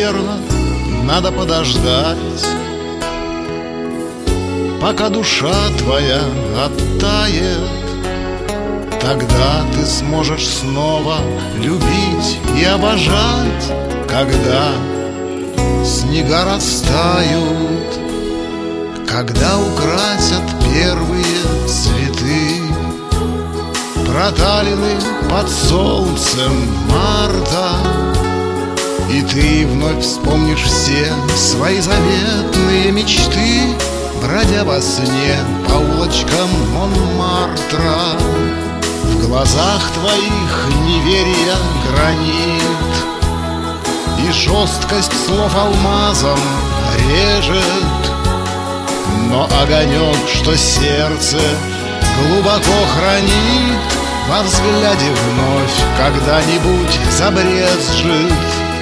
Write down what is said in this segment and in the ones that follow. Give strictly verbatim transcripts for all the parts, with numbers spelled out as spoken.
наверно, надо подождать, пока душа твоя оттает. Тогда ты сможешь снова любить и обожать, когда снега растают, когда украсят первые цветы, проталины под солнцем марта. И ты вновь вспомнишь все свои заветные мечты, бродя во сне по улочкам Монмартра. В глазах твоих неверия гранит, и жесткость слов алмазом режет. Но огонек, что сердце глубоко хранит, во взгляде вновь когда-нибудь забрезжит.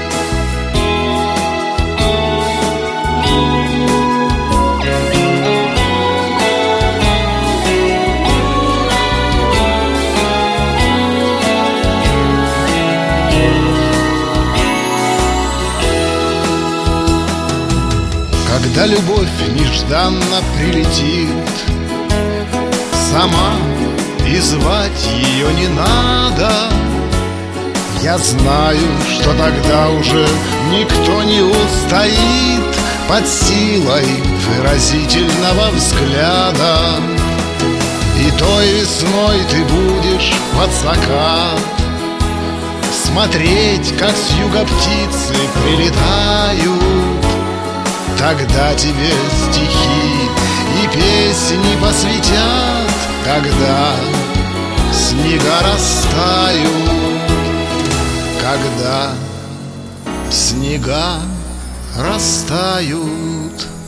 Когда любовь нежданно прилетит сама, и звать ее не надо, я знаю, что тогда уже никто не устоит под силой выразительного взгляда. И той весной ты будешь под закат смотреть, как с юга птицы прилетают. Тогда тебе стихи и песни посвятят, когда снега растают, когда снега растают.